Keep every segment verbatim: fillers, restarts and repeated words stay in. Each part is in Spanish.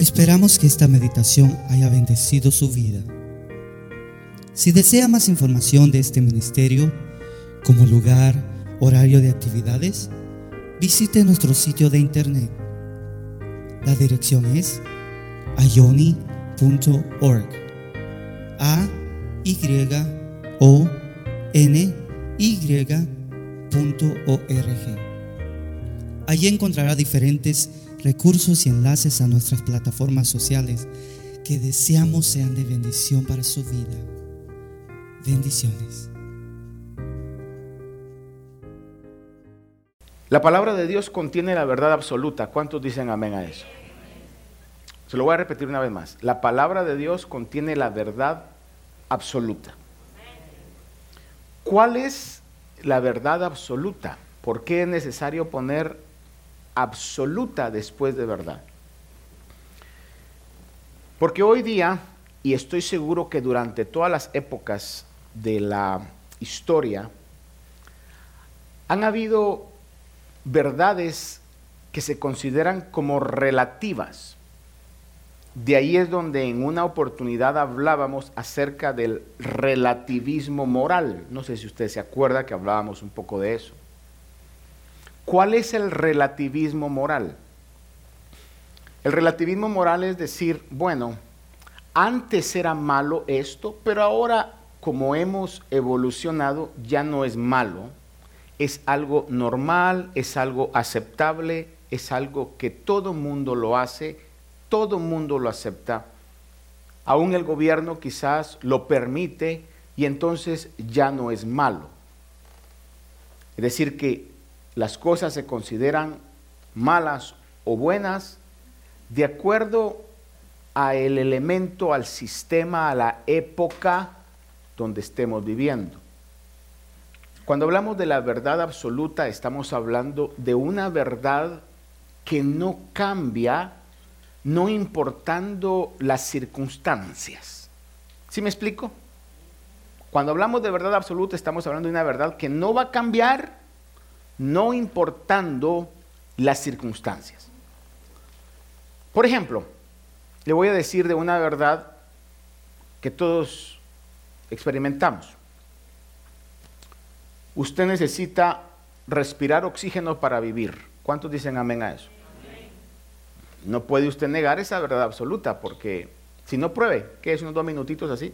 Esperamos que esta meditación haya bendecido su vida. Si desea más información de este ministerio, como lugar, horario de actividades, visite nuestro sitio de internet. La dirección es ayoni punto org. A Y O N Y punto org. Allí encontrará diferentes recursos y enlaces a nuestras plataformas sociales que deseamos sean de bendición para su vida. Bendiciones. La palabra de Dios contiene la verdad absoluta. ¿Cuántos dicen amén a eso? Se lo voy a repetir una vez más. La palabra de Dios contiene la verdad absoluta. ¿Cuál es la verdad absoluta? ¿Por qué es necesario poner absoluta después de verdad? Porque hoy día, y estoy seguro que durante todas las épocas de la historia, han habido verdades que se consideran como relativas. De ahí es donde en una oportunidad hablábamos acerca del relativismo moral. No sé si usted se acuerda que hablábamos un poco de eso. ¿Cuál es el relativismo moral? El relativismo moral es decir, bueno, antes era malo esto, pero ahora como hemos evolucionado ya no es malo, es algo normal, es algo aceptable, es algo que todo mundo lo hace, todo mundo lo acepta, aún el gobierno quizás lo permite y entonces ya no es malo. Es decir que las cosas se consideran malas o buenas de acuerdo a el elemento, al sistema, a la época donde estemos viviendo. Cuando hablamos de la verdad absoluta, estamos hablando de una verdad que no cambia, no importando las circunstancias. ¿Sí me explico? Cuando hablamos de verdad absoluta, estamos hablando de una verdad que no va a cambiar, no importando las circunstancias. Por ejemplo, le voy a decir de una verdad que todos experimentamos. Usted necesita respirar oxígeno para vivir. ¿Cuántos dicen amén a eso? Amén. No puede usted negar esa verdad absoluta, porque si no, pruebe, que es unos dos minutitos así,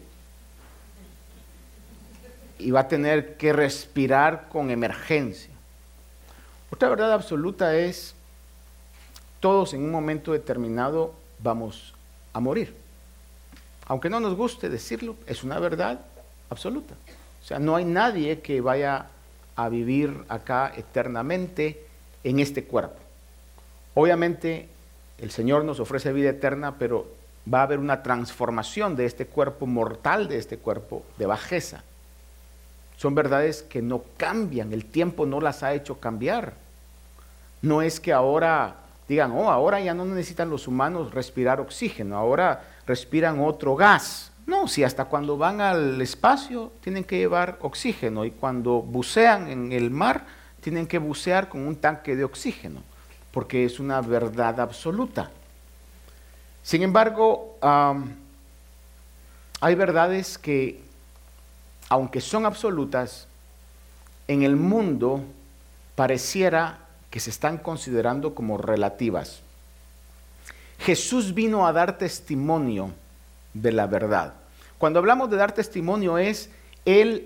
y va a tener que respirar con emergencia. Otra verdad absoluta es, todos en un momento determinado vamos a morir. Aunque no nos guste decirlo, es una verdad absoluta. O sea, no hay nadie que vaya a vivir acá eternamente en este cuerpo. Obviamente, el Señor nos ofrece vida eterna, pero va a haber una transformación de este cuerpo mortal, de este cuerpo de bajeza. Son verdades que no cambian, el tiempo no las ha hecho cambiar. No es que ahora digan, oh, ahora ya no necesitan los humanos respirar oxígeno, ahora respiran otro gas. No, si hasta cuando van al espacio tienen que llevar oxígeno y cuando bucean en el mar tienen que bucear con un tanque de oxígeno, porque es una verdad absoluta. Sin embargo, um, hay verdades que, aunque son absolutas, en el mundo pareciera que se están considerando como relativas. Jesús vino a dar testimonio de la verdad. Cuando hablamos de dar testimonio es, Él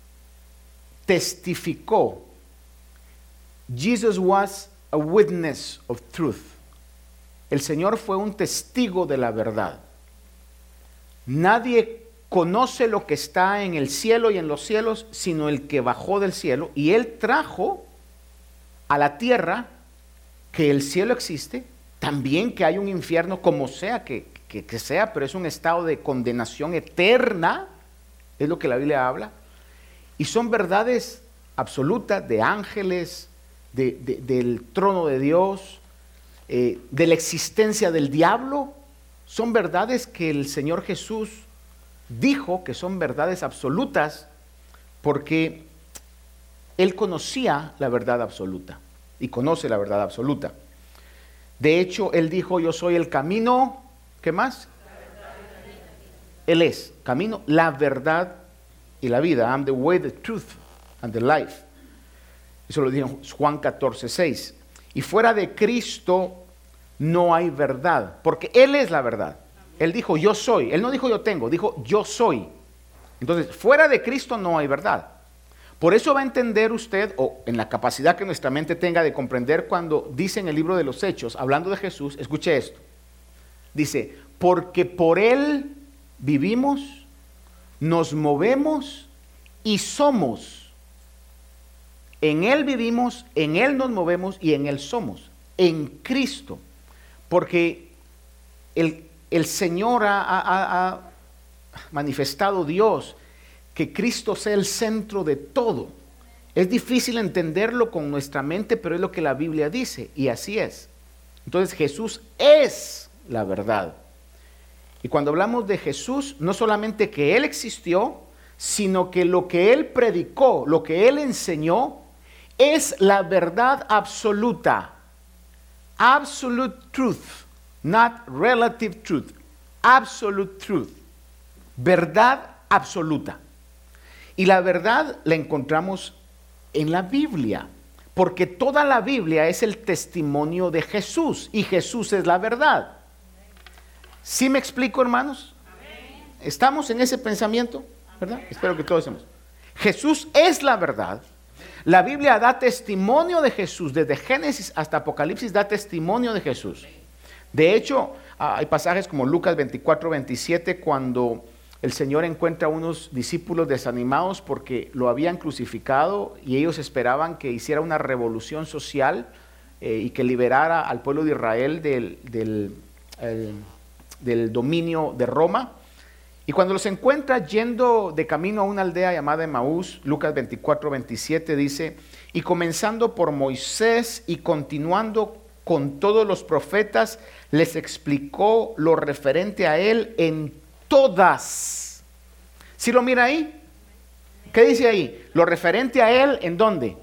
testificó. Jesus was a witness of truth. El Señor fue un testigo de la verdad. Nadie conoce lo que está en el cielo y en los cielos, sino el que bajó del cielo, y Él trajo a la tierra que el cielo existe, también que hay un infierno, como sea que, que, que sea, pero es un estado de condenación eterna, es lo que la Biblia habla, y son verdades absolutas de ángeles, de, de, del trono de Dios, eh, de la existencia del diablo. Son verdades que el Señor Jesús dijo que son verdades absolutas, porque Él conocía la verdad absoluta y conoce la verdad absoluta. De hecho, Él dijo, yo soy el camino, ¿Qué más? Él es camino, la verdad y la vida. I'm the way, the truth and the life. Eso lo dijo Juan catorce, seis. Y fuera de Cristo no hay verdad, porque Él es la verdad. Él dijo yo soy, Él no dijo yo tengo, dijo yo soy. Entonces, fuera de Cristo no hay verdad. Por eso va a entender usted, o en la capacidad que nuestra mente tenga de comprender, cuando dice en el libro de los Hechos, hablando de Jesús, escuche esto. Dice, porque por Él vivimos, nos movemos y somos. En Él vivimos, en Él nos movemos y en Él somos. En Cristo. Porque el, el Señor ha, ha, ha manifestado Dios que Cristo sea el centro de todo. Es difícil entenderlo con nuestra mente, pero es lo que la Biblia dice, y así es. Entonces Jesús es la verdad. Y cuando hablamos de Jesús, no solamente que Él existió, sino que lo que Él predicó, lo que Él enseñó, es la verdad absoluta. Absolute truth, not relative truth. Absolute truth. Verdad absoluta. Y la verdad la encontramos en la Biblia, porque toda la Biblia es el testimonio de Jesús, y Jesús es la verdad. ¿Sí me explico, hermanos? ¿Estamos en ese pensamiento? ¿Verdad? Espero que todos estemos. Jesús es la verdad. La Biblia da testimonio de Jesús, desde Génesis hasta Apocalipsis da testimonio de Jesús. De hecho, hay pasajes como Lucas veinticuatro, veintisiete, cuando el Señor encuentra a unos discípulos desanimados porque lo habían crucificado y ellos esperaban que hiciera una revolución social eh, y que liberara al pueblo de Israel del, del, el, del dominio de Roma. Y cuando los encuentra yendo de camino a una aldea llamada Emaús, Lucas veinticuatro, veintisiete dice, y comenzando por Moisés y continuando con todos los profetas, les explicó lo referente a él en todas. ¿Sí lo mira ahí? ¿Qué dice ahí? Lo referente a él, ¿en dónde?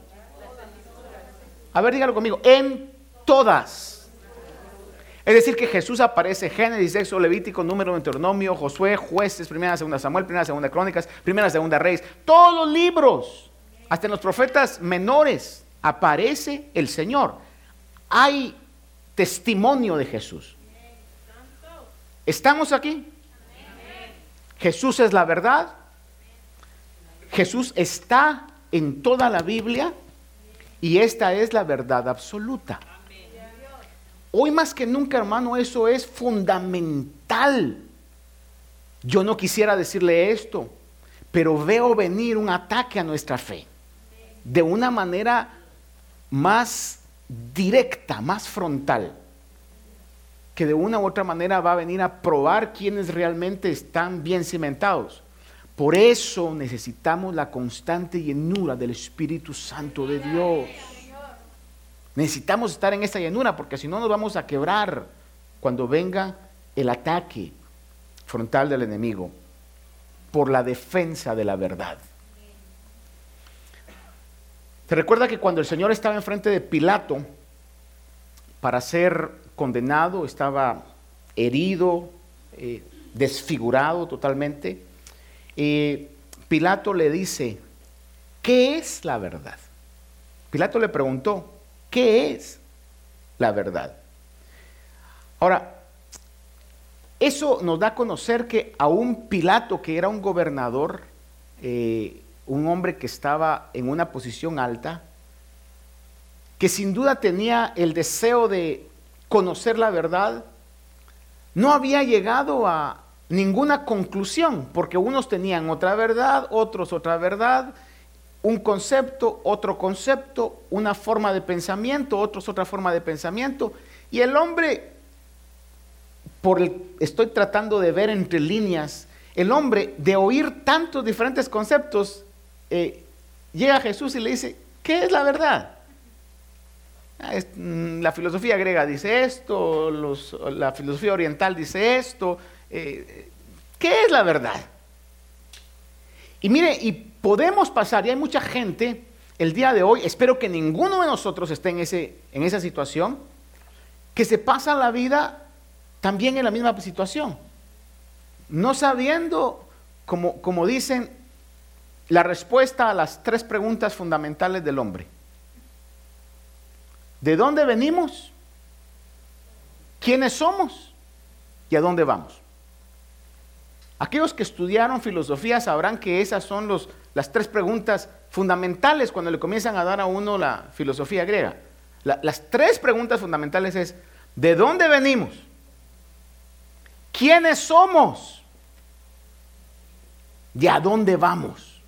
A ver, dígalo conmigo. En todas. Es decir, que Jesús aparece Génesis, Éxodo, Levítico, Número, Deuteronomio, Josué, Jueces, Primera, Segunda Samuel, Primera, Segunda Crónicas, Primera, Segunda Reyes. Todos los libros, hasta en los profetas menores, aparece el Señor. Hay testimonio de Jesús. ¿Estamos aquí? Jesús es la verdad. Jesús está en toda la Biblia y esta es la verdad absoluta. Hoy más que nunca, hermano, eso es fundamental. Yo no quisiera decirle esto, pero veo venir un ataque a nuestra fe de una manera más directa, más frontal, que de una u otra manera va a venir a probar quiénes realmente están bien cimentados. Por eso necesitamos la constante llenura del Espíritu Santo de Dios. Necesitamos estar en esa llenura, porque si no nos vamos a quebrar cuando venga el ataque frontal del enemigo por la defensa de la verdad. ¿Se recuerda que cuando el Señor estaba enfrente de Pilato para ser condenado, estaba herido, eh, desfigurado totalmente? Eh, Pilato le dice, ¿qué es la verdad? Pilato le preguntó, ¿qué es la verdad? Ahora, eso nos da a conocer que aún Pilato, que era un gobernador, eh, un hombre que estaba en una posición alta, que sin duda tenía el deseo de conocer la verdad, no había llegado a ninguna conclusión, porque unos tenían otra verdad, otros otra verdad, un concepto, otro concepto, una forma de pensamiento, otros otra forma de pensamiento, y el hombre, por el, estoy tratando de ver entre líneas, el hombre de oír tantos diferentes conceptos, eh, llega a Jesús y le dice, ¿qué es la verdad? La filosofía griega dice esto, los, la filosofía oriental dice esto. Eh, ¿Qué es la verdad? Y mire, y podemos pasar, y hay mucha gente el día de hoy, espero que ninguno de nosotros esté en, ese, en esa situación, que se pasa la vida también en la misma situación, no sabiendo, como, como dicen, la respuesta a las tres preguntas fundamentales del hombre. ¿De dónde venimos? ¿Quiénes somos? ¿Y a dónde vamos? Aquellos que estudiaron filosofía sabrán que esas son los, las tres preguntas fundamentales cuando le comienzan a dar a uno la filosofía griega. La, las tres preguntas fundamentales es: ¿de dónde venimos? ¿Quiénes somos? ¿Y a dónde vamos?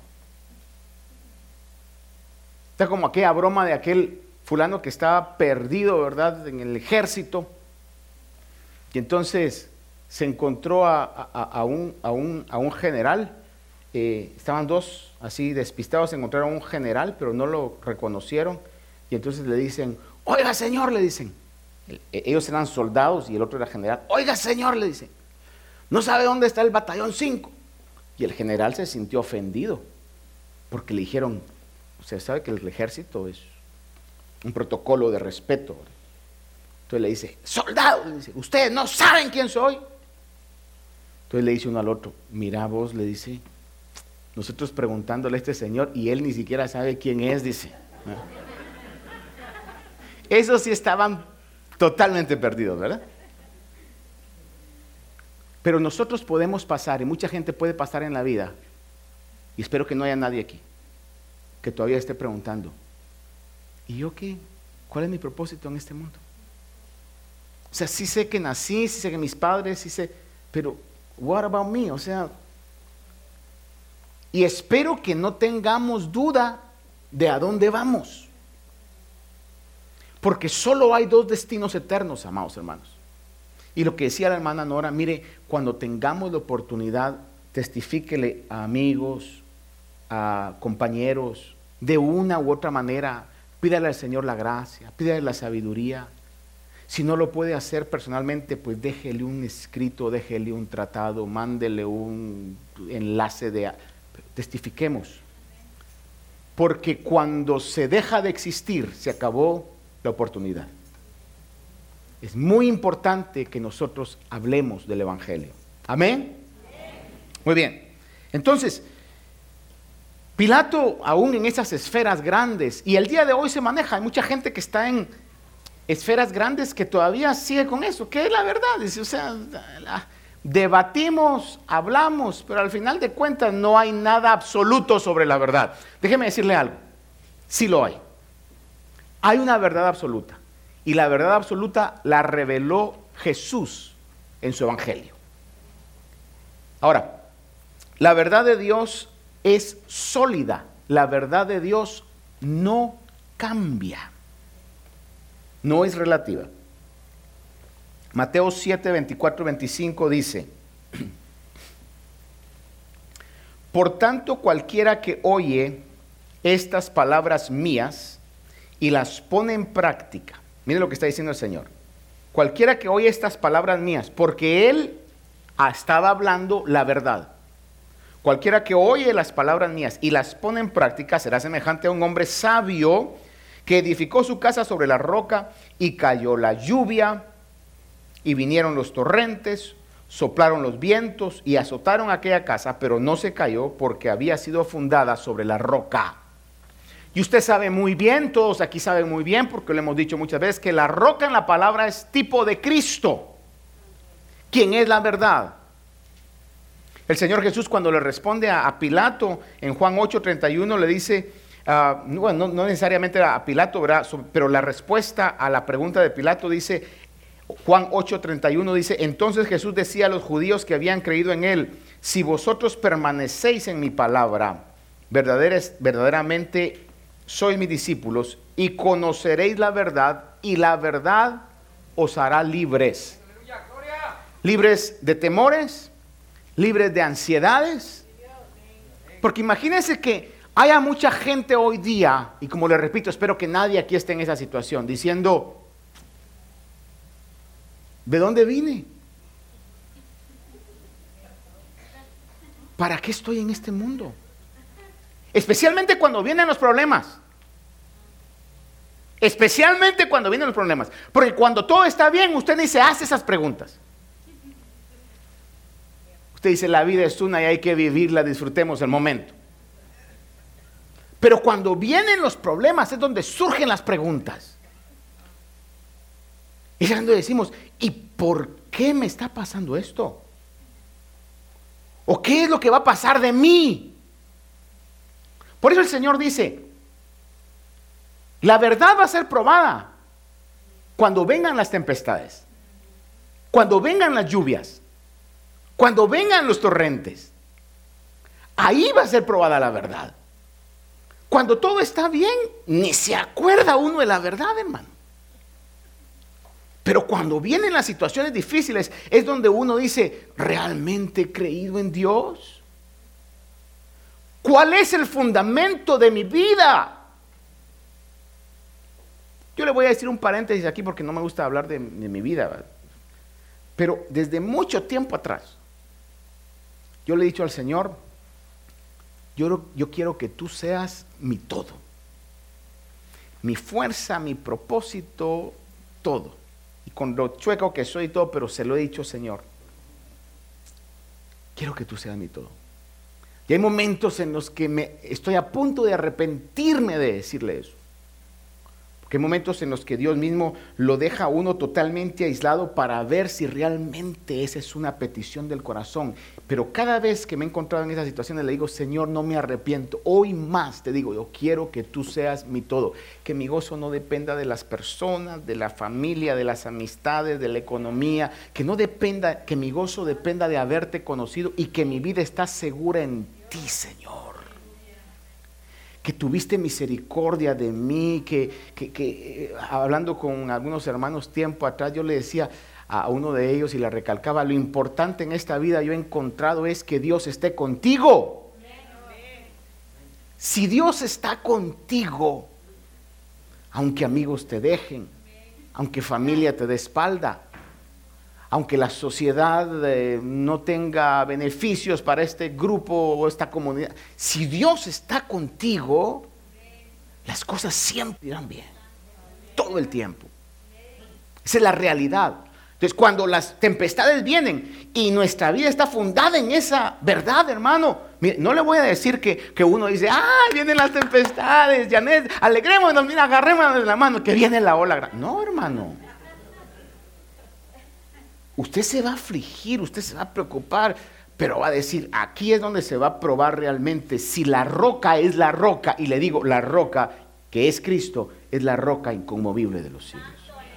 Está como aquella broma de aquel fulano que estaba perdido, ¿verdad?, en el ejército, y entonces se encontró a, a, a, un, a, un, a un general. Eh, estaban dos así despistados, se encontraron a un general, pero no lo reconocieron, y entonces le dicen: oiga señor, le dicen, el, ellos eran soldados y el otro era general. Oiga señor, le dicen, ¿no sabe dónde está el batallón cinco? Y el general se sintió ofendido, porque le dijeron: usted sabe que el ejército es un protocolo de respeto. Entonces le dice: soldado, le dice, ¿ustedes no saben quién soy? Entonces le dice uno al otro: mira vos, le dice, nosotros preguntándole a este señor y él ni siquiera sabe quién es, dice. Esos sí estaban totalmente perdidos, ¿verdad? Pero nosotros podemos pasar, y mucha gente puede pasar en la vida, y espero que no haya nadie aquí que todavía esté preguntando: ¿y yo qué? ¿Cuál es mi propósito en este mundo? O sea, sí sé que nací, sí sé que mis padres, sí sé, pero what about me? O sea, y espero que no tengamos duda de a dónde vamos, porque solo hay dos destinos eternos, amados hermanos. Y lo que decía la hermana Nora, mire, cuando tengamos la oportunidad, testifíquele a amigos, a compañeros, de una u otra manera, pídale al Señor la gracia, pídale la sabiduría. Si no lo puede hacer personalmente, pues déjele un escrito, déjele un tratado, mándele un enlace de... Testifiquemos. Porque cuando se deja de existir, se acabó la oportunidad. Es muy importante que nosotros hablemos del Evangelio. ¿Amén? Muy bien. Entonces, Pilato, aún en esas esferas grandes, y el día de hoy se maneja, hay mucha gente que está en esferas grandes que todavía sigue con eso, que es la verdad. Dice, o sea, la, debatimos, hablamos, pero al final de cuentas no hay nada absoluto sobre la verdad. Déjeme decirle algo, sí lo hay. Hay una verdad absoluta, y la verdad absoluta la reveló Jesús en su Evangelio. Ahora, la verdad de Dios es sólida, la verdad de Dios no cambia, no es relativa. Mateo siete, veinticuatro y veinticinco dice: por tanto, cualquiera que oye estas palabras mías y las pone en práctica, mire lo que está diciendo el Señor, cualquiera que oye estas palabras mías, porque Él estaba hablando la verdad. Cualquiera que oye las palabras mías y las pone en práctica será semejante a un hombre sabio que edificó su casa sobre la roca, y cayó la lluvia, y vinieron los torrentes, soplaron los vientos y azotaron aquella casa, pero no se cayó porque había sido fundada sobre la roca. Y usted sabe muy bien, todos aquí saben muy bien, porque lo hemos dicho muchas veces, que la roca en la palabra es tipo de Cristo, quien es la verdad. El Señor Jesús, cuando le responde a, a Pilato en Juan ocho, treinta y uno, le dice, uh, no, no, no necesariamente a Pilato, ¿verdad?, pero la respuesta a la pregunta de Pilato dice, Juan ocho, treinta y uno dice, entonces Jesús decía a los judíos que habían creído en él, si vosotros permanecéis en mi palabra, verdaderamente sois mis discípulos, y conoceréis la verdad, y la verdad os hará libres. Libres de temores, libres de ansiedades. Porque imagínense que haya mucha gente hoy día, y como les repito, espero que nadie aquí esté en esa situación, diciendo, ¿de dónde vine? ¿Para qué estoy en este mundo? Especialmente cuando vienen los problemas. Especialmente cuando vienen los problemas. Porque cuando todo está bien, usted ni se hace esas preguntas. Usted dice, la vida es una y hay que vivirla, disfrutemos el momento. Pero cuando vienen los problemas es donde surgen las preguntas. Y es cuando decimos, ¿y por qué me está pasando esto? ¿O qué es lo que va a pasar de mí? Por eso el Señor dice, la verdad va a ser probada cuando vengan las tempestades, cuando vengan las lluvias, cuando vengan los torrentes. Ahí va a ser probada la verdad. Cuando todo está bien, ni se acuerda uno de la verdad, hermano. Pero cuando vienen las situaciones difíciles, es donde uno dice, ¿realmente he creído en Dios? ¿Cuál es el fundamento de mi vida? Yo le voy a decir un paréntesis aquí porque no me gusta hablar de, de mi vida, ¿verdad? Pero desde mucho tiempo atrás, yo le he dicho al Señor, yo, yo quiero que tú seas mi todo. Mi fuerza, mi propósito, todo. Y con lo chueco que soy y todo, pero se lo he dicho, Señor, quiero que tú seas mi todo. Y hay momentos en los que me estoy a punto de arrepentirme de decirle eso. Porque hay momentos en los que Dios mismo lo deja a uno totalmente aislado para ver si realmente esa es una petición del corazón. Pero cada vez que me he encontrado en esas situaciones le digo, Señor, no me arrepiento. Hoy más te digo, yo quiero que tú seas mi todo. Que mi gozo no dependa de las personas, de la familia, de las amistades, de la economía. Que no dependa, que mi gozo dependa de haberte conocido y que mi vida está segura en ti, Señor. Que tuviste misericordia de mí, que, que, que hablando con algunos hermanos tiempo atrás, yo le decía a uno de ellos y le recalcaba, lo importante en esta vida yo he encontrado es que Dios esté contigo. Si Dios está contigo, aunque amigos te dejen, aunque familia te dé espalda, aunque la sociedad eh, no tenga beneficios para este grupo o esta comunidad, si Dios está contigo, las cosas siempre irán bien, todo el tiempo. Esa es la realidad. Entonces, cuando las tempestades vienen y nuestra vida está fundada en esa verdad, hermano, mire, no le voy a decir que, que uno dice, ah, vienen las tempestades, Janet, alegrémonos, mira, agarrémonos de la mano, que viene la ola grande. No, hermano. Usted se va a afligir, usted se va a preocupar, pero va a decir, aquí es donde se va a probar realmente si la roca es la roca. Y le digo, la roca que es Cristo es la roca inconmovible de los siglos.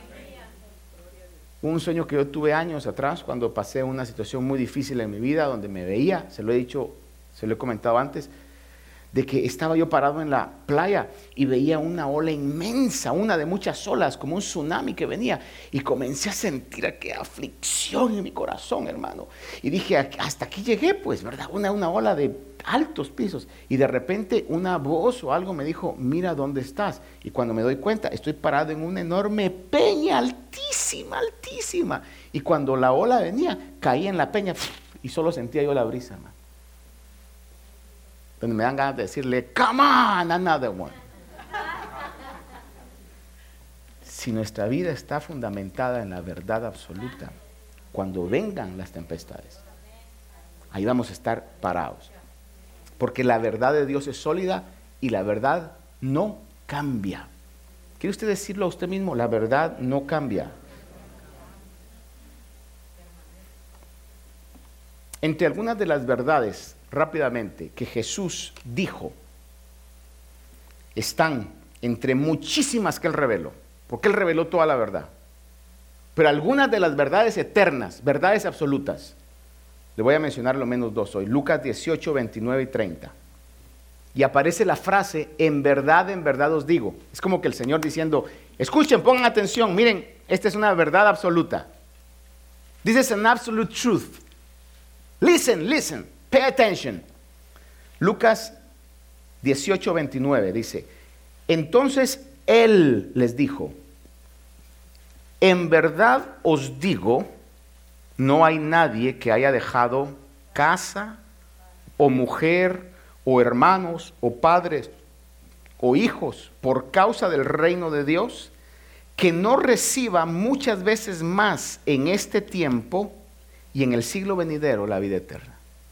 Un sueño que yo tuve años atrás cuando pasé una situación muy difícil en mi vida, donde me veía, se lo he dicho, se lo he comentado antes, de que estaba yo parado en la playa y veía una ola inmensa, una de muchas olas, como un tsunami que venía, y comencé a sentir aquella aflicción en mi corazón, hermano, y dije, hasta aquí llegué, pues, ¿verdad? Una, una ola de altos pisos, y de repente una voz o algo me dijo, mira dónde estás, y cuando me doy cuenta, estoy parado en una enorme peña, altísima, altísima, y cuando la ola venía, caí en la peña, y solo sentía yo la brisa, hermano. Donde me dan ganas de decirle, come on, another one. Si nuestra vida está fundamentada en la verdad absoluta, cuando vengan las tempestades, ahí vamos a estar parados. Porque la verdad de Dios es sólida y la verdad no cambia. ¿Quiere usted decirlo a usted mismo? La verdad no cambia. Entre algunas de las verdades rápidamente que Jesús dijo están entre muchísimas que Él reveló, porque Él reveló toda la verdad, pero algunas de las verdades eternas, verdades absolutas, le voy a mencionar lo menos dos hoy. Lucas dieciocho, veintinueve y treinta, y aparece la frase, en verdad, en verdad os digo. Es como que el Señor diciendo, escuchen, pongan atención, miren, esta es una verdad absoluta. This is an absolute truth. Listen, listen. Pay attention. Lucas dieciocho, veintinueve dice, entonces Él les dijo, en verdad os digo, no hay nadie que haya dejado casa, o mujer, o hermanos, o padres, o hijos por causa del reino de Dios, que no reciba muchas veces más en este tiempo y en el siglo venidero la vida eterna.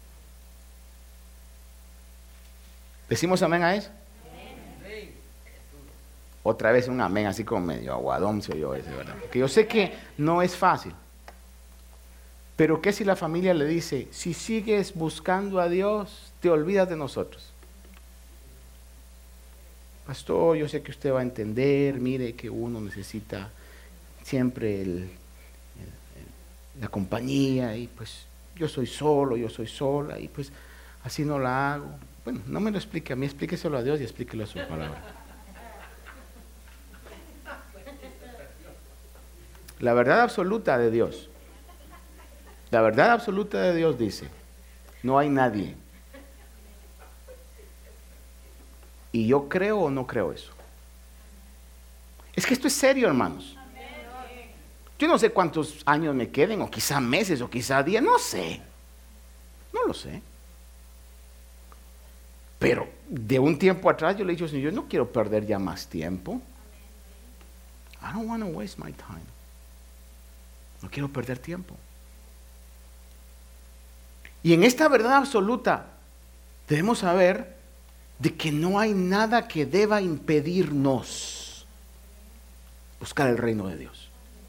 ¿Decimos amén a eso? Amén. Otra vez un amén así como medio aguadón soy yo ese, ¿verdad? Porque yo sé que no es fácil. Pero ¿qué si la familia le dice, si sigues buscando a Dios, te olvidas de nosotros? Pastor, yo sé que usted va a entender, mire que uno necesita siempre el, el, el, la compañía, y pues yo soy solo, yo soy sola, y pues así no la hago. Bueno, no me lo explique a mí, explíqueselo a Dios y explíquelo a su palabra. La verdad absoluta de Dios, la verdad absoluta de Dios dice, no hay nadie. Y yo creo o no creo eso. Es que esto es serio, hermanos. Yo no sé cuántos años me queden, o quizá meses, o quizá días, no sé. No lo sé. Pero de un tiempo atrás yo le he dicho, Señor, yo no quiero perder ya más tiempo. I don't want to waste my time. No quiero perder tiempo. Y en esta verdad absoluta debemos saber de que no hay nada que deba impedirnos buscar el reino de Dios.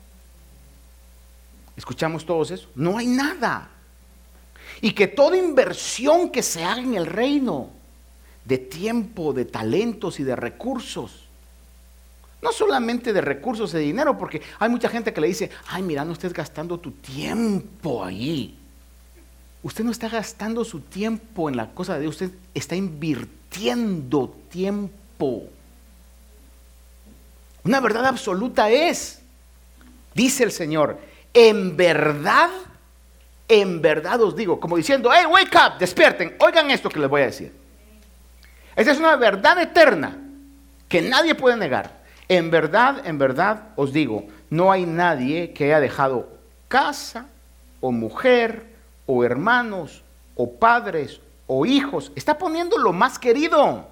¿Escuchamos todos eso? No hay nada. Y que toda inversión que se haga en el reino, de tiempo, de talentos y de recursos, no solamente de recursos de dinero, porque hay mucha gente que le dice, ay, mira, no estés gastando tu tiempo allí. Usted no está gastando su tiempo en la cosa de Dios, usted está invirtiendo tiempo. Una verdad absoluta es, dice el Señor, en verdad, en verdad os digo, como diciendo, hey, wake up, despierten, oigan esto que les voy a decir. Esta es una verdad eterna que nadie puede negar. En verdad, en verdad os digo, no hay nadie que haya dejado casa o mujer o hermanos o padres o hijos. Está poniendo lo más querido,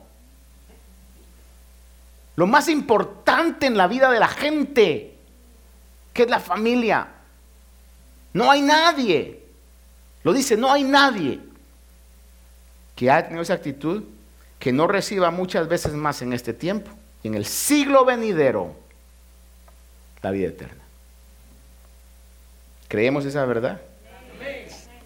lo más importante en la vida de la gente, que es la familia. No hay nadie, lo dice, no hay nadie que haya tenido esa actitud que no reciba muchas veces más en este tiempo y en el siglo venidero la vida eterna. ¿Creemos esa verdad? Amén.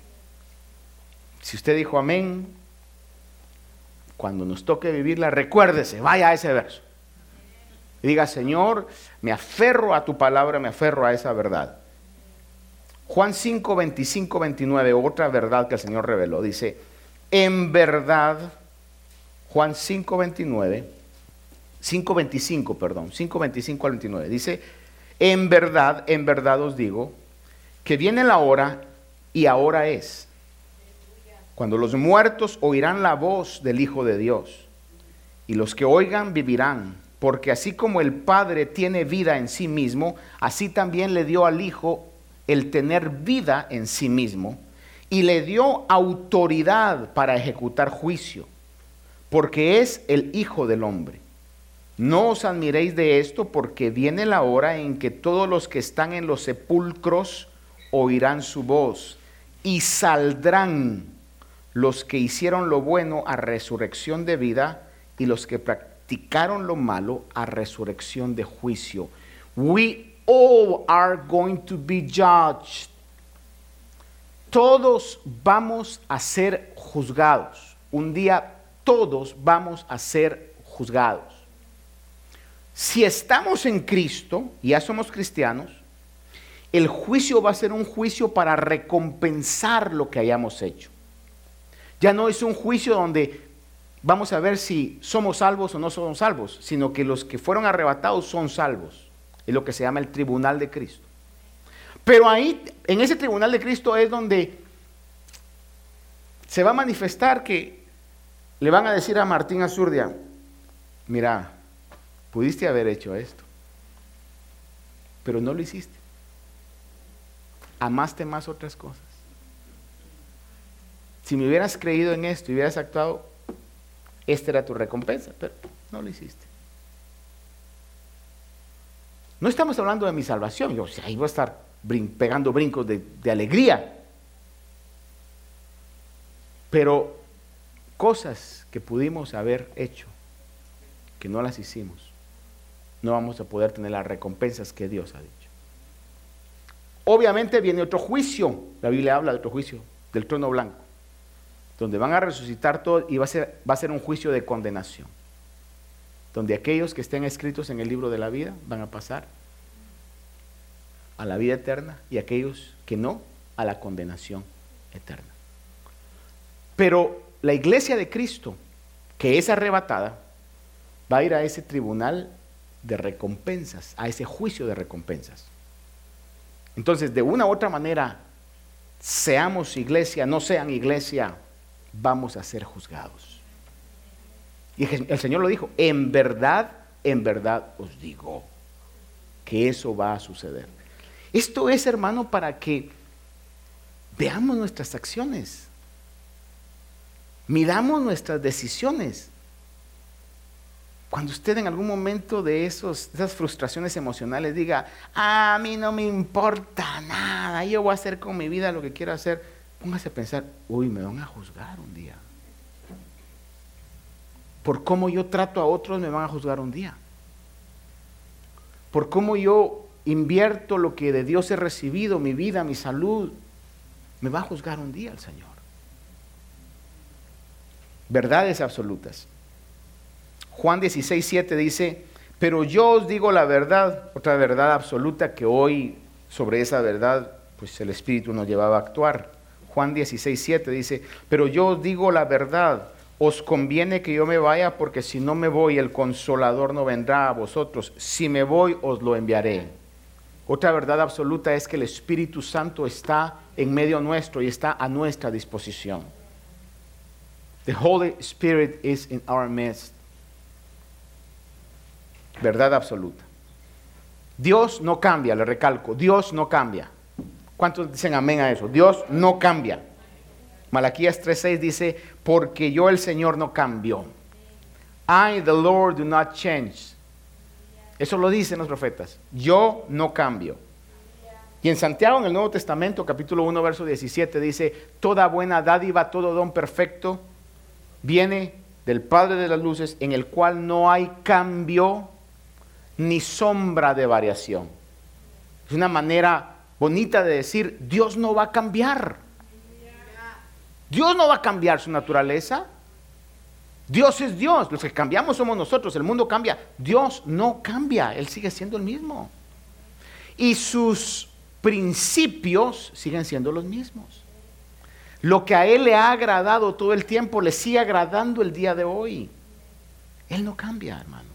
Si usted dijo amén, cuando nos toque vivirla, recuérdese, vaya a ese verso y diga, Señor, me aferro a tu palabra, me aferro a esa verdad. Juan cinco, veinticinco, veintinueve, otra verdad que el Señor reveló, dice, en verdad, Juan cinco, veintinueve, cinco, veinticinco, perdón, cinco, veinticinco al veintinueve, dice, en verdad, en verdad os digo, que viene la hora, y ahora es, cuando los muertos oirán la voz del Hijo de Dios, y los que oigan vivirán, porque así como el Padre tiene vida en sí mismo, así también le dio al Hijo el tener vida en sí mismo, y le dio autoridad para ejecutar juicio, porque es el Hijo del Hombre. No os admiréis de esto, porque viene la hora en que todos los que están en los sepulcros oirán su voz, y saldrán los que hicieron lo bueno a resurrección de vida, y los que practicaron lo malo a resurrección de juicio. We all are going to be judged. Todos vamos a ser juzgados. Un día todos vamos a ser juzgados. Si estamos en Cristo, y ya somos cristianos, el juicio va a ser un juicio para recompensar lo que hayamos hecho. Ya no es un juicio donde vamos a ver si somos salvos o no somos salvos, sino que los que fueron arrebatados son salvos. Es lo que se llama el tribunal de Cristo. Pero ahí, en ese tribunal de Cristo es donde se va a manifestar que le van a decir a Martín Azurdia, mira, pudiste haber hecho esto, pero no lo hiciste. Amaste más otras cosas. Si me hubieras creído en esto y hubieras actuado, esta era tu recompensa, pero No lo hiciste. No estamos hablando de mi salvación. Yo, o sea, ahí voy a estar brin- pegando brincos de, de alegría. Pero cosas que pudimos haber hecho, que no las hicimos, no vamos a poder tener las recompensas que Dios ha dicho. Obviamente viene otro juicio. La Biblia habla de otro juicio, del trono blanco, donde van a resucitar todos y va a ser, va a ser un juicio de condenación, donde aquellos que estén escritos en el libro de la vida van a pasar a la vida eterna y aquellos que no, a la condenación eterna. Pero la iglesia de Cristo, que es arrebatada, va a ir a ese tribunal de recompensas, a ese juicio de recompensas. Entonces, de una u otra manera, seamos iglesia, no sean iglesia, vamos a ser juzgados. Y el Señor lo dijo, en verdad, en verdad os digo que eso va a suceder. Esto es, hermano, para que veamos nuestras acciones, midamos nuestras decisiones. Cuando usted en algún momento de esos, esas frustraciones emocionales diga, ah, a mí no me importa nada, yo voy a hacer con mi vida lo que quiero hacer, póngase a pensar, uy, me van a juzgar un día. Por cómo yo trato a otros me van a juzgar un día. Por cómo yo invierto lo que de Dios he recibido, mi vida, mi salud, me va a juzgar un día el Señor. Verdades absolutas. Juan dieciséis, siete dice, pero yo os digo la verdad, otra verdad absoluta que hoy sobre esa verdad, pues el Espíritu nos llevaba a actuar. Juan dieciséis, siete dice, pero yo os digo la verdad, os conviene que yo me vaya, porque si no me voy, el Consolador no vendrá a vosotros. Si me voy, os lo enviaré. Otra verdad absoluta es que el Espíritu Santo está en medio nuestro y está a nuestra disposición. The Holy Spirit is in our midst. Verdad absoluta. Dios no cambia, le recalco, Dios no cambia. ¿Cuántos dicen amén a eso? Dios no cambia. Malaquías tres seis dice, porque yo el Señor no cambio. I, the Lord, do not change. Eso lo dicen los profetas. Yo no cambio. Y en Santiago, en el Nuevo Testamento, capítulo uno, verso diecisiete, dice, toda buena dádiva, todo don perfecto, viene del Padre de las luces, en el cual no hay cambio ni sombra de variación. Es una manera bonita de decir, Dios no va a cambiar. Dios no va a cambiar su naturaleza. Dios es Dios. Los que cambiamos somos nosotros. El mundo cambia. Dios no cambia. Él sigue siendo el mismo. Y sus principios siguen siendo los mismos. Lo que a Él le ha agradado todo el tiempo, le sigue agradando el día de hoy. Él no cambia, hermanos.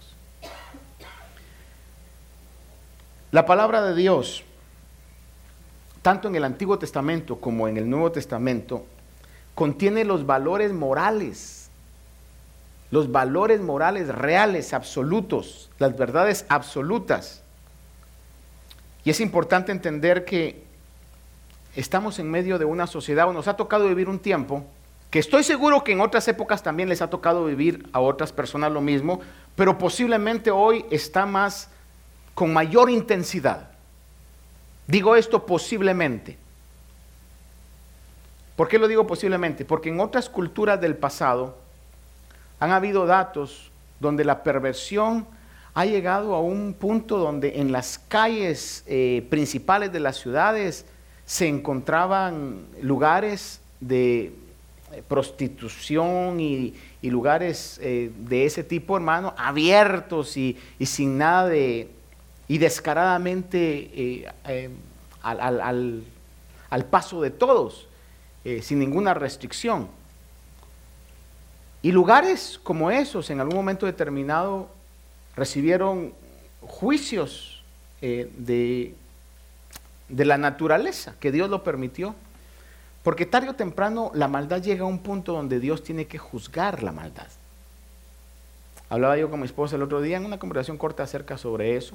La palabra de Dios, tanto en el Antiguo Testamento como en el Nuevo Testamento, contiene los valores morales, los valores morales reales, absolutos, las verdades absolutas. Y es importante entender que estamos en medio de una sociedad, o nos ha tocado vivir un tiempo, que estoy seguro que en otras épocas también les ha tocado vivir a otras personas lo mismo, pero posiblemente hoy está más, con mayor intensidad. Digo esto posiblemente. ¿Por qué lo digo posiblemente? Porque en otras culturas del pasado han habido datos donde la perversión ha llegado a un punto donde en las calles eh, principales de las ciudades se encontraban lugares de prostitución y, y lugares eh, de ese tipo, hermano, abiertos y, y sin nada de, y descaradamente eh, eh, al, al, al, al paso de todos, eh, sin ninguna restricción. Y lugares como esos, en algún momento determinado, recibieron juicios eh, de, de la naturaleza, que Dios lo permitió. Porque tarde o temprano la maldad llega a un punto donde Dios tiene que juzgar la maldad. Hablaba yo con mi esposa el otro día en una conversación corta acerca sobre eso.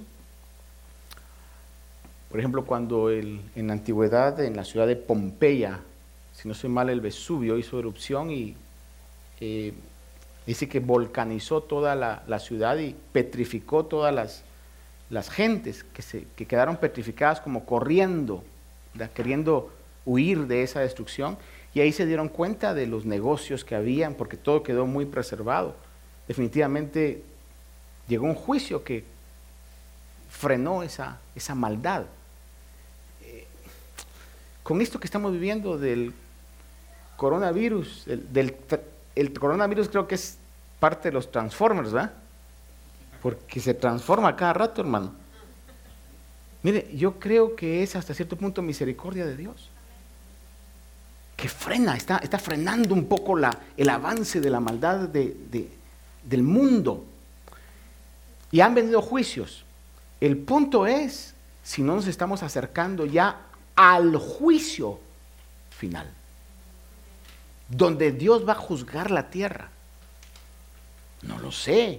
Por ejemplo, cuando el, en la antigüedad, en la ciudad de Pompeya, si no soy mal, el Vesubio hizo erupción y eh, Dice que volcanizó toda la, la ciudad y petrificó todas las, las gentes que, se, que quedaron petrificadas como corriendo, ¿verdad? Queriendo huir de esa destrucción. Y ahí se dieron cuenta de los negocios que habían, porque todo quedó muy preservado. Definitivamente llegó un juicio que frenó esa, esa maldad. Eh, con esto que estamos viviendo del coronavirus, el, del, el coronavirus creo que es parte de los Transformers, ¿verdad? Porque se transforma cada rato, hermano. Mire, yo creo que es hasta cierto punto misericordia de Dios, que frena, está, está frenando un poco la, el avance de la maldad de, de, del mundo. Y han venido juicios. El punto es si no nos estamos acercando ya al juicio final, donde Dios va a juzgar la tierra. No lo sé,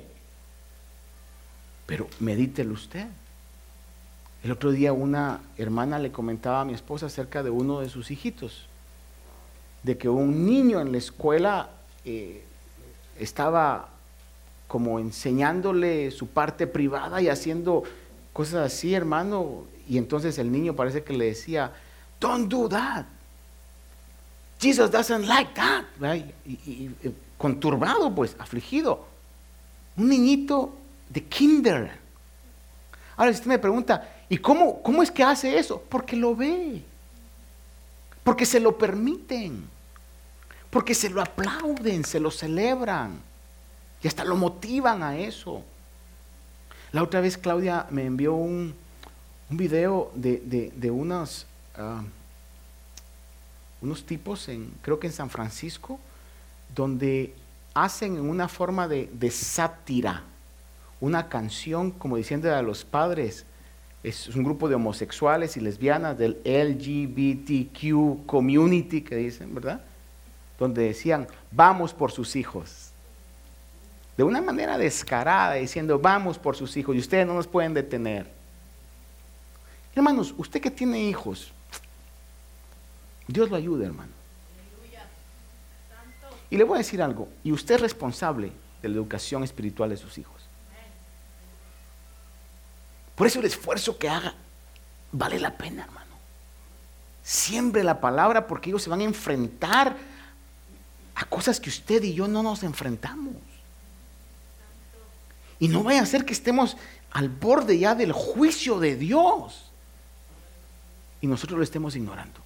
pero medítelo usted. El otro día una hermana le comentaba a mi esposa acerca de uno de sus hijitos, de que un niño en la escuela eh, estaba como enseñándole su parte privada y haciendo cosas así, hermano, y entonces el niño parece que le decía, don't do that, Jesus doesn't like that, y, y, y conturbado, pues, afligido, un niñito de kinder. Ahora si usted me pregunta, ¿y cómo, cómo es que hace eso? Porque lo ve, porque se lo permiten, porque se lo aplauden, se lo celebran y hasta lo motivan a eso. La otra vez Claudia me envió un, un video de, de, de unos, uh, unos tipos, en, creo que en San Francisco, donde hacen en una forma de, de sátira una canción como diciendo a los padres, es un grupo de homosexuales y lesbianas del L G B T Q community que dicen, ¿verdad? Donde decían, vamos por sus hijos. De una manera descarada, diciendo, vamos por sus hijos y ustedes no nos pueden detener. Hermanos, usted que tiene hijos, Dios lo ayude, hermano. Y le voy a decir algo, y usted es responsable de la educación espiritual de sus hijos. Por eso el esfuerzo que haga vale la pena, hermano. Siembre la palabra porque ellos se van a enfrentar a cosas que usted y yo no nos enfrentamos. Y no vaya a ser que estemos al borde ya del juicio de Dios y nosotros lo estemos ignorando.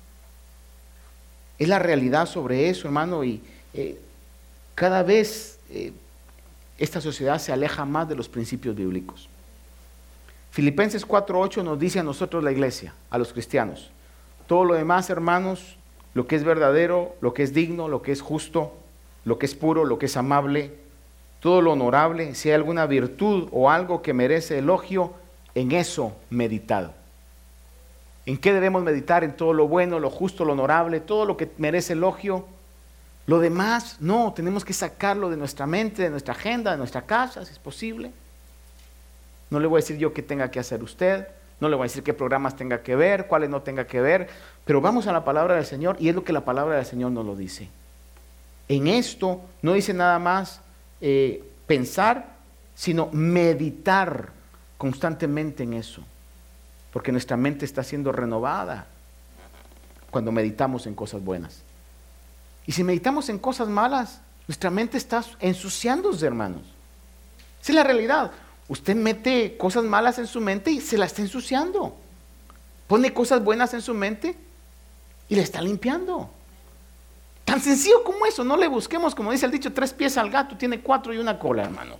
Es la realidad sobre eso, hermano, y eh, cada vez eh, esta sociedad se aleja más de los principios bíblicos. Filipenses cuatro ocho nos dice a nosotros la iglesia, a los cristianos, todo lo demás, hermanos, lo que es verdadero, lo que es digno, lo que es justo, lo que es puro, lo que es amable, todo lo honorable, si hay alguna virtud o algo que merece elogio, en eso meditad. ¿En qué debemos meditar? En todo lo bueno, lo justo, lo honorable, todo lo que merece elogio. Lo demás, no, tenemos que sacarlo de nuestra mente, de nuestra agenda, de nuestra casa, si es posible. No le voy a decir yo qué tenga que hacer usted, no le voy a decir qué programas tenga que ver, cuáles no tenga que ver, pero vamos a la palabra del Señor y es lo que la palabra del Señor nos lo dice. En esto no dice nada más eh, pensar, sino meditar constantemente en eso, porque nuestra mente está siendo renovada cuando meditamos en cosas buenas. Y si meditamos en cosas malas, nuestra mente está ensuciándose, hermanos. Esa es la realidad. Usted mete cosas malas en su mente y se la está ensuciando. Pone cosas buenas en su mente y la está limpiando. Tan sencillo como eso, no le busquemos, como dice el dicho, tres pies al gato, tiene cuatro y una cola, hermanos.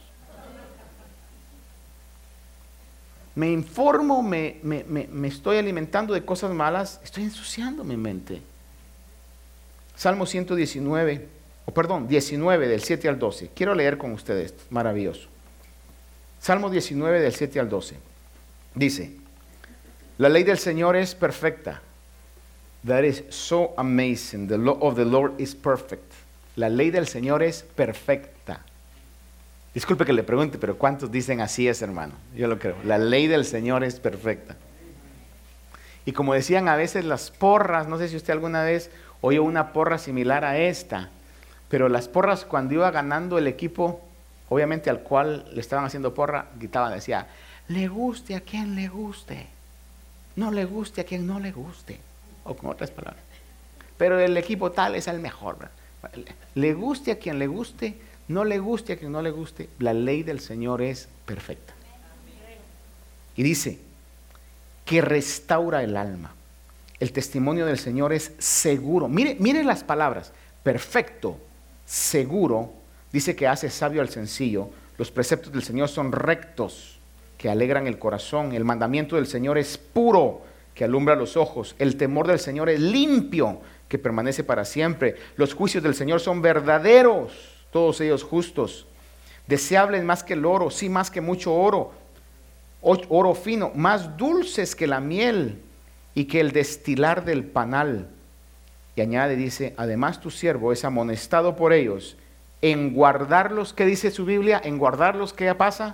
Me informo, me, me, me, me estoy alimentando de cosas malas, estoy ensuciando mi mente. Salmo ciento diecinueve, o perdón, diecinueve del siete al doce. Quiero leer con ustedes, maravilloso. Salmo diecinueve del siete al doce. Dice, la ley del Señor es perfecta. That is so amazing. The law of the Lord is perfect. La ley del Señor es perfecta. Disculpe que le pregunte, pero ¿cuántos dicen así es, hermano? Yo lo creo. La ley del Señor es perfecta. Y como decían a veces las porras, no sé si usted alguna vez oyó una porra similar a esta, Pero las porras, cuando iba ganando el equipo, obviamente al cual le estaban haciendo porra, gritaban, decía, le guste a quien le guste, no le guste a quien no le guste, o con otras palabras. Pero el equipo tal es el mejor, ¿verdad? Le guste a quien le guste, no le guste a quien no le guste, la ley del Señor es perfecta. Y dice que restaura el alma. El testimonio del Señor es seguro. Mire, mire las palabras, perfecto, seguro. Dice que hace sabio al sencillo. Los preceptos del Señor son rectos, que alegran el corazón. El mandamiento del Señor es puro, que alumbra los ojos. El temor del Señor es limpio, que permanece para siempre. Los juicios del Señor son verdaderos, todos ellos justos. Deseables más que el oro, sí, más que mucho oro. Oro fino, más dulces que la miel y que el destilar del panal. Y añade, dice, además tu siervo es amonestado por ellos en guardarlos. ¿Qué dice su Biblia? En guardarlos, ¿qué pasa?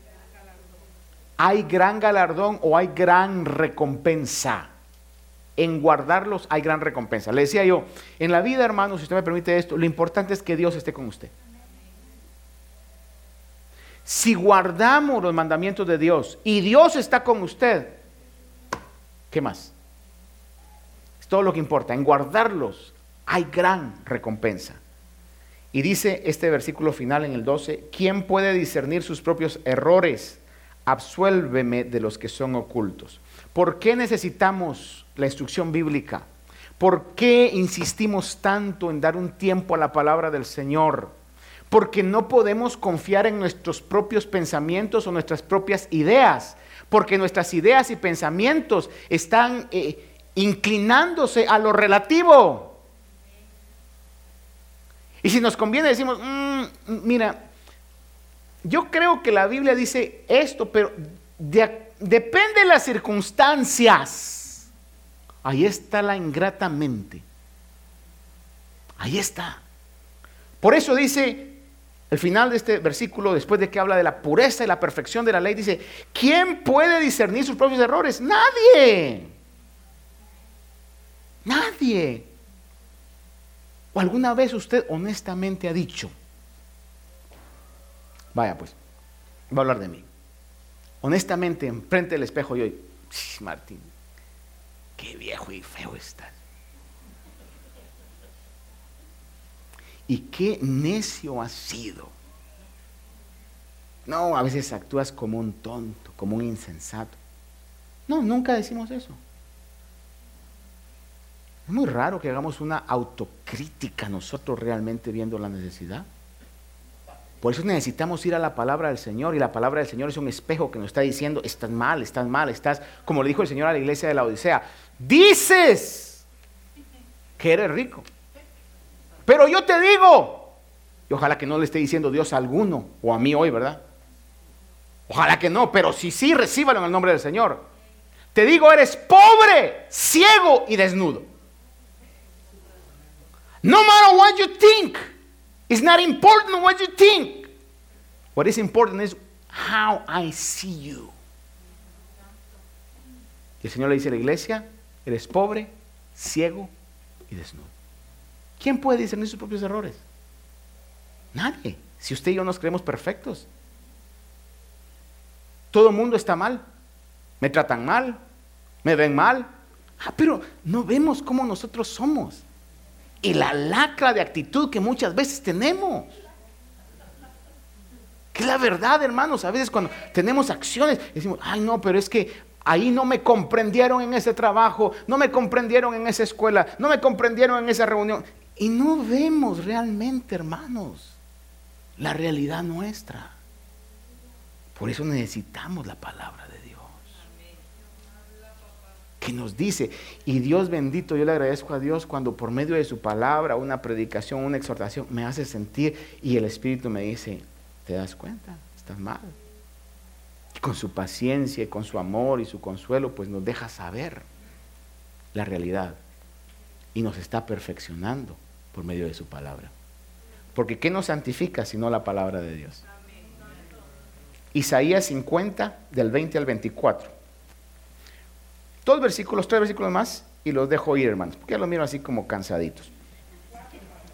Hay gran galardón o hay gran recompensa. En guardarlos hay gran recompensa. Le decía yo, en la vida, hermanos, si usted me permite esto, lo importante es que Dios esté con usted. Si guardamos los mandamientos de Dios y Dios está con usted, ¿qué más? Es todo lo que importa. En guardarlos hay gran recompensa. Y dice este versículo final en el doce, ¿quién puede discernir sus propios errores? Absuélveme de los que son ocultos. ¿Por qué necesitamos la instrucción bíblica? ¿Por qué insistimos tanto en dar un tiempo a la palabra del Señor? Porque no podemos confiar en nuestros propios pensamientos o nuestras propias ideas, porque nuestras ideas y pensamientos están eh, inclinándose a lo relativo. Y si nos conviene decimos, mmm, mira, yo creo que la Biblia dice esto, pero de, depende de las circunstancias. Ahí está la ingrata mente. Ahí está. Por eso dice el final de este versículo, después de que habla de la pureza y la perfección de la ley, dice, ¿quién puede discernir sus propios errores? Nadie. Nadie. ¿O alguna vez usted honestamente ha dicho, vaya pues, voy a hablar de mí, honestamente, enfrente del espejo yo, Martín, qué viejo y feo estás. Y qué necio has sido. No, a veces actúas como un tonto, como un insensato. No, nunca decimos eso. Es muy raro que hagamos una autocrítica nosotros realmente viendo la necesidad. Por eso necesitamos ir a la palabra del Señor, y la palabra del Señor es un espejo que nos está diciendo, estás mal, estás mal, estás, como le dijo el Señor a la iglesia de la Odisea, dices que eres rico. Pero yo te digo, y ojalá que no le esté diciendo Dios a alguno, o a mí hoy, ¿verdad? Ojalá que no, pero si sí, recíbalo en el nombre del Señor. Te digo, eres pobre, ciego y desnudo. No matter what you think, it's not important what you think. What is important is how I see you. Y el Señor le dice a la iglesia, eres pobre, ciego y desnudo. ¿Quién puede discernir sus propios errores? Nadie. Si usted y yo nos creemos perfectos. Todo el mundo está mal. Me tratan mal. Me ven mal. Ah, pero no vemos cómo nosotros somos. Y la lacra de actitud que muchas veces tenemos. Que es la verdad, hermanos. A veces cuando tenemos acciones, decimos, ay no, pero es que ahí no me comprendieron en ese trabajo, no me comprendieron en esa escuela, no me comprendieron en esa reunión. Y no vemos realmente, hermanos, la realidad nuestra. Por eso necesitamos la palabra de Dios. Que nos dice, y Dios bendito, yo le agradezco a Dios cuando por medio de su palabra, una predicación, una exhortación, me hace sentir y el Espíritu me dice, ¿te das cuenta? Estás mal. Y con su paciencia y con su amor y su consuelo, pues nos deja saber la realidad. Y nos está perfeccionando por medio de su palabra. Porque ¿qué nos santifica sino la palabra de Dios? Isaías cincuenta, del veinte al veinticuatro. Dos versículos, tres versículos más y los dejo ir, hermanos, porque ya los miro así como cansaditos.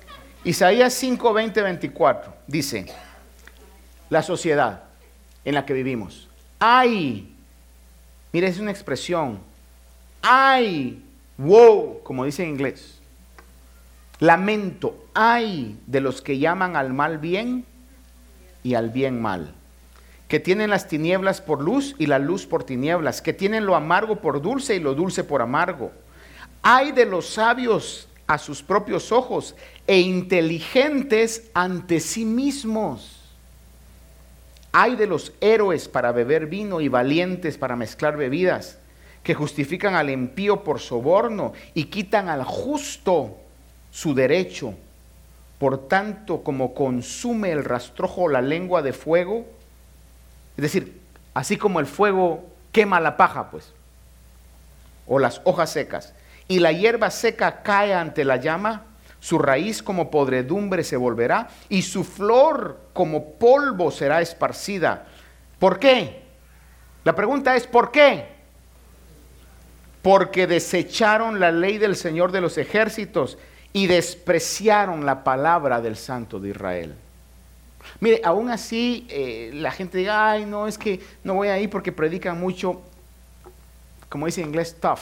Isaías cinco, veinte, veinticuatro dice, la sociedad en la que vivimos. Ay, mire, es una expresión. Ay, wow, como dice en inglés. Lamento, ay de los que llaman al mal bien y al bien mal. Que tienen las tinieblas por luz y la luz por tinieblas. Que tienen lo amargo por dulce y lo dulce por amargo. Ay de los sabios a sus propios ojos e inteligentes ante sí mismos. Ay de los héroes para beber vino y valientes para mezclar bebidas, que justifican al impío por soborno y quitan al justo su derecho. Por tanto, como consume el rastrojo la lengua de fuego, es decir, así como el fuego quema la paja, pues, o las hojas secas, y la hierba seca cae ante la llama, su raíz como podredumbre se volverá, y su flor como polvo será esparcida. ¿Por qué? La pregunta es, ¿por qué? Porque desecharon la ley del Señor de los ejércitos y despreciaron la palabra del Santo de Israel. Mire, aún así eh, la gente diga, ay, no, es que no voy a ir porque predican mucho, como dice en inglés, tough.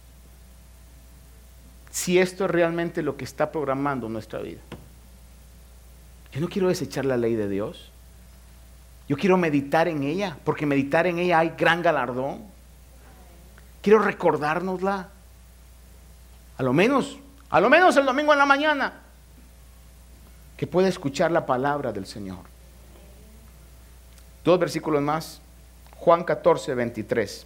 Si esto es realmente lo que está programando nuestra vida. Yo no quiero desechar la ley de Dios. Yo quiero meditar en ella, porque meditar en ella hay gran galardón. Quiero recordárnosla. A lo menos, a lo menos el domingo en la mañana, que pueda escuchar la palabra del Señor. Dos versículos más, Juan catorce, veintitrés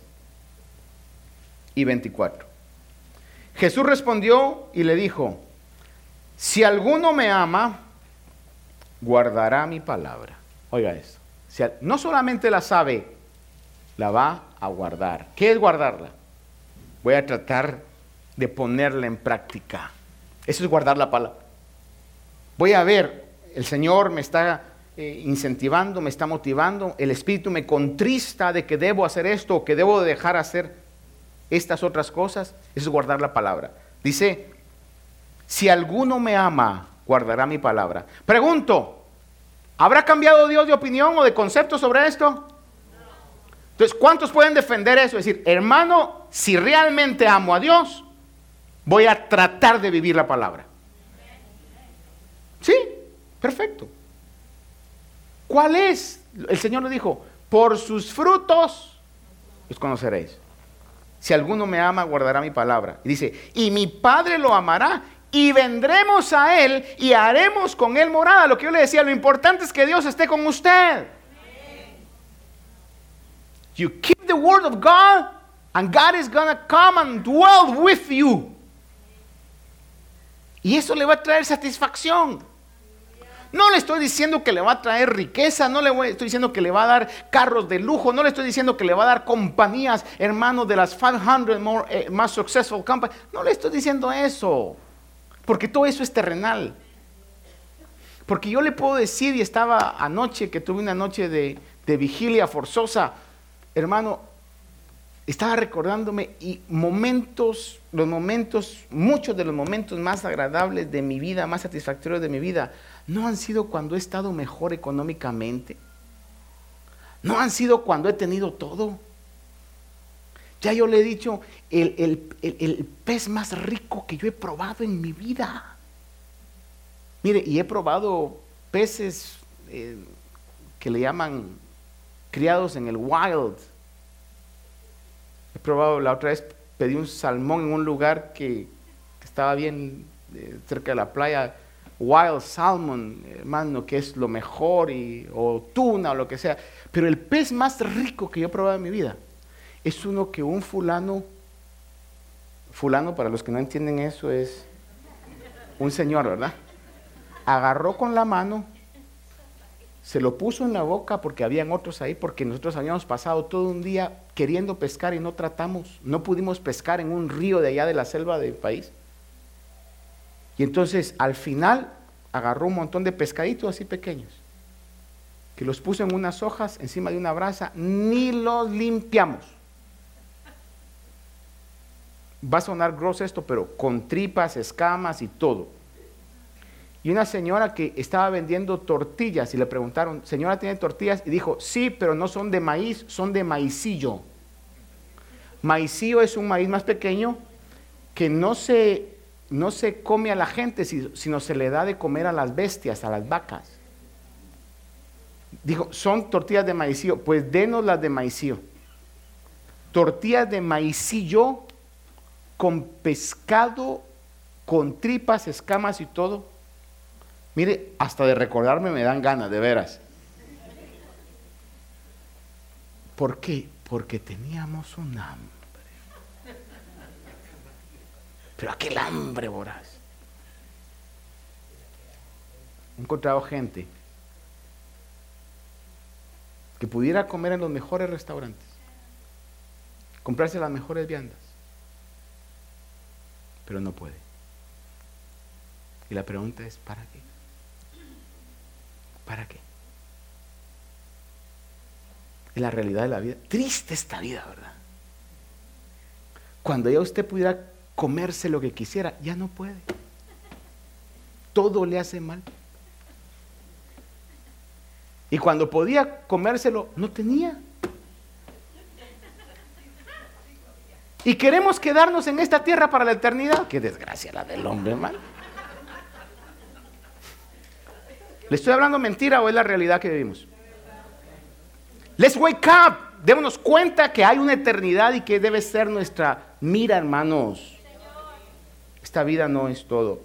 y veinticuatro. Jesús respondió y le dijo, si alguno me ama, guardará mi palabra. Oiga eso, si no solamente la sabe, la va a guardar. ¿Qué es guardarla? Voy a tratar de ponerla en práctica. Eso es guardar la palabra. Voy a ver, el Señor me está eh, incentivando, me está motivando, el Espíritu me contrista de que debo hacer esto o que debo dejar hacer estas otras cosas. Eso es guardar la palabra. Dice, si alguno me ama, guardará mi palabra. Pregunto, ¿habrá cambiado Dios de opinión o de concepto sobre esto? Entonces, ¿cuántos pueden defender eso? Es decir, hermano, si realmente amo a Dios, voy a tratar de vivir la palabra. Sí, perfecto. ¿Cuál es? El Señor le dijo, por sus frutos los conoceréis. Si alguno me ama, guardará mi palabra. Y dice, y mi Padre lo amará, y vendremos a Él, y haremos con Él morada. Lo que yo le decía, lo importante es que Dios esté con usted. You keep the word of God, and God is going to come and dwell with you. Y eso le va a traer satisfacción. No le estoy diciendo que le va a traer riqueza, no le voy, estoy diciendo que le va a dar carros de lujo, no le estoy diciendo que le va a dar compañías, hermano, de las quinientas more, eh, más successful companies. No le estoy diciendo eso, porque todo eso es terrenal. Porque yo le puedo decir, y estaba anoche, que tuve una noche de, de vigilia forzosa, hermano, estaba recordándome y momentos, los momentos, muchos de los momentos más agradables de mi vida, más satisfactorios de mi vida, no han sido cuando he estado mejor económicamente, no han sido cuando he tenido todo. Ya yo le he dicho, el, el, el, el pez más rico que yo he probado en mi vida. Mire, y he probado peces eh, que le llaman criados en el wild. He probado, la otra vez pedí un salmón en un lugar que, que estaba bien eh, cerca de la playa, wild salmon, hermano, que es lo mejor, y, o tuna o lo que sea. Pero el pez más rico que yo he probado en mi vida es uno que un fulano, fulano para los que no entienden eso es un señor, ¿verdad? Agarró con la mano, se lo puso en la boca porque habían otros ahí, porque nosotros habíamos pasado todo un día queriendo pescar y no tratamos, no pudimos pescar en un río de allá de la selva del país. Y entonces al final agarró un montón de pescaditos así pequeños, que los puso en unas hojas encima de una brasa, ni los limpiamos. Va a sonar grosso esto, pero con tripas, escamas y todo. y una señora que estaba vendiendo tortillas y le preguntaron, señora, ¿tiene tortillas? Y dijo, sí, pero no son de maíz, son de maicillo. Maicillo es un maíz más pequeño que no se, no se come a la gente, sino se le da de comer a las bestias, a las vacas. Dijo, son tortillas de maicillo, pues denos las de maicillo. Tortillas de maicillo con pescado, con tripas, escamas y todo. Mire, hasta de recordarme me dan ganas, de veras. ¿Por qué? Porque teníamos un hambre. Pero aquel hambre voraz. He encontrado gente que pudiera comer en los mejores restaurantes, comprarse las mejores viandas, pero no puede. Y la pregunta es, ¿para qué? ¿Para qué? Es la realidad de la vida. Triste esta vida, ¿verdad? Cuando ya usted pudiera comerse lo que quisiera, ya no puede. Todo le hace mal. Y cuando podía comérselo, no tenía. Y queremos quedarnos en esta tierra para la eternidad. Qué desgracia la del hombre, hermano. ¿Le estoy hablando mentira o es la realidad que vivimos? Let's wake up. Démonos cuenta que hay una eternidad y que debe ser nuestra mira, hermanos. Esta vida no es todo.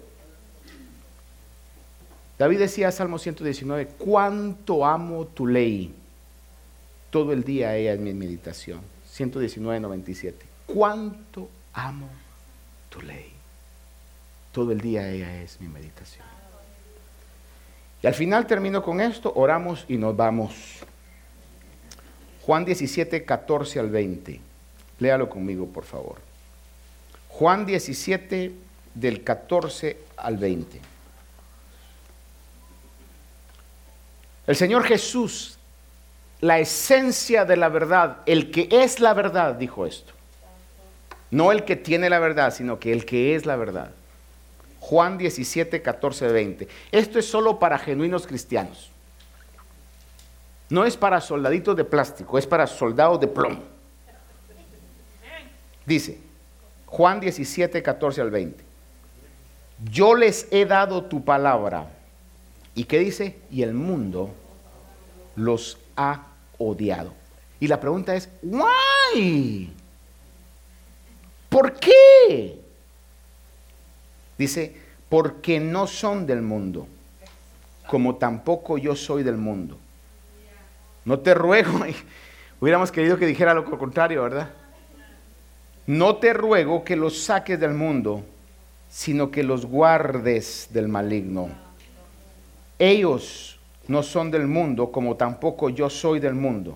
David decía, Salmo ciento diecinueve, cuánto amo tu ley. Todo el día ella es mi meditación. ciento diecinueve, noventa y siete. Cuánto amo tu ley. Todo el día ella es mi meditación. Y al final termino con esto, oramos y nos vamos. Juan diecisiete, catorce al veinte. Léalo conmigo, por favor. Juan diecisiete, del catorce al veinte. El Señor Jesús, la esencia de la verdad, el que es la verdad, dijo esto. No el que tiene la verdad, sino que el que es la verdad. Juan diecisiete, catorce, veinte. Esto es solo para genuinos cristianos. No es para soldaditos de plástico, es para soldados de plomo. Dice, Juan diecisiete, catorce al veinte. Yo les he dado tu palabra. ¿Y qué dice? Y el mundo los ha odiado. Y la pregunta es, ¿why? ¿Por qué? Dice, porque no son del mundo, como tampoco yo soy del mundo. No te ruego, hubiéramos querido que dijera lo contrario, ¿verdad? No te ruego que los saques del mundo, sino que los guardes del maligno. Ellos no son del mundo, como tampoco yo soy del mundo.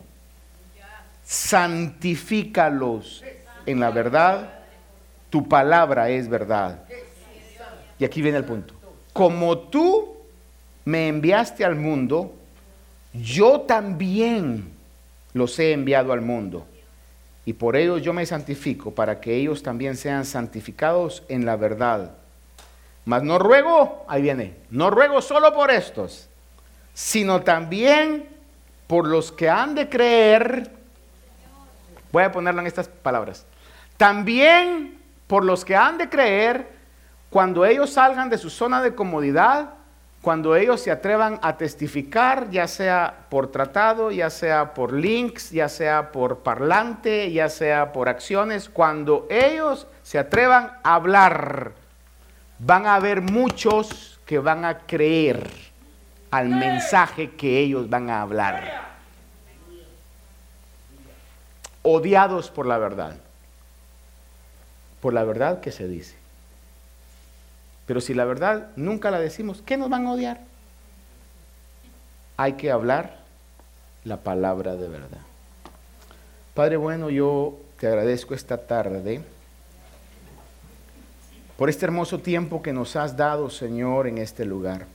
Santifícalos en la verdad, tu palabra es verdad. Y aquí viene el punto. Como tú me enviaste al mundo, yo también los he enviado al mundo. Y por ellos yo me santifico, para que ellos también sean santificados en la verdad. Mas no ruego, ahí viene, no ruego solo por estos, sino también por los que han de creer. Voy a ponerlo en estas palabras. También por los que han de creer, cuando ellos salgan de su zona de comodidad, cuando ellos se atrevan a testificar, ya sea por tratado, ya sea por links, ya sea por parlante, ya sea por acciones, cuando ellos se atrevan a hablar, van a haber muchos que van a creer al mensaje que ellos van a hablar. Odiados por la verdad, por la verdad que se dice. Pero si la verdad nunca la decimos, ¿qué nos van a odiar? Hay que hablar la palabra de verdad. Padre bueno, yo te agradezco esta tarde por este hermoso tiempo que nos has dado, Señor, en este lugar.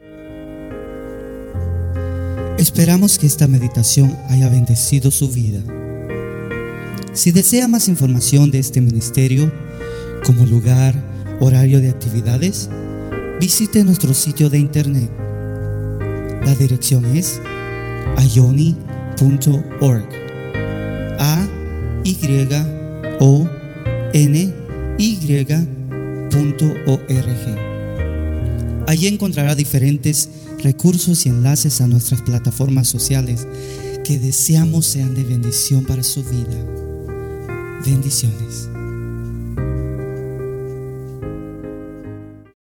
Esperamos que esta meditación haya bendecido su vida. Si desea más información de este ministerio, como lugar, horario de actividades, visite nuestro sitio de internet. La dirección es ayoni punto org. A Y O N Y punto org. Allí encontrará diferentes recursos y enlaces a nuestras plataformas sociales que deseamos sean de bendición para su vida. Bendiciones.